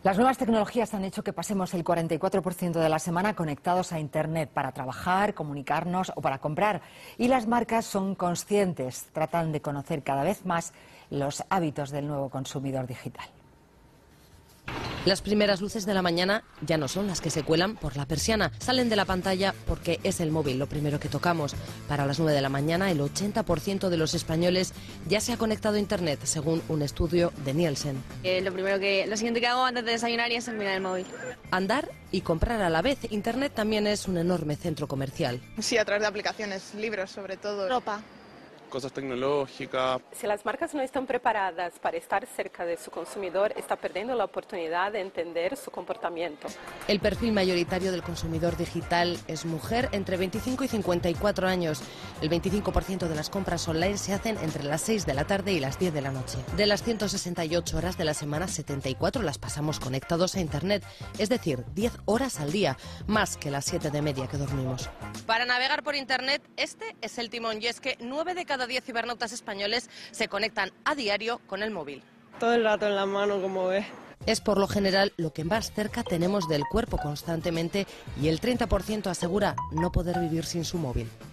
Las nuevas tecnologías han hecho que pasemos el 44% de la semana conectados a Internet para trabajar, comunicarnos o para comprar. Y las marcas son conscientes, tratan de conocer cada vez más los hábitos del nuevo consumidor digital. Las primeras luces de la mañana ya no son las que se cuelan por la persiana, salen de la pantalla porque es el móvil lo primero que tocamos. Para las 9 de la mañana el 80% de los españoles ya se ha conectado a Internet, según un estudio de Nielsen. Lo siguiente que hago antes de desayunar es mirar el móvil. Andar y comprar a la vez. Internet también es un enorme centro comercial. Sí, a través de aplicaciones, libros sobre todo. Ropa. Cosas tecnológicas. Si las marcas no están preparadas para estar cerca de su consumidor, está perdiendo la oportunidad de entender su comportamiento. El perfil mayoritario del consumidor digital es mujer entre 25 y 54 años. El 25% de las compras online se hacen entre las 6 de la tarde y las 10 de la noche. De las 168 horas de la semana, 74 las pasamos conectados a Internet, es decir, 10 horas al día, más que las 7 de media que dormimos. Para navegar por Internet, este es el timón, y es que 9 de cada 10 cibernautas españoles se conectan a diario con el móvil. Todo el rato en la mano, como ves. Es por lo general lo que más cerca tenemos del cuerpo constantemente, y el 30% asegura no poder vivir sin su móvil.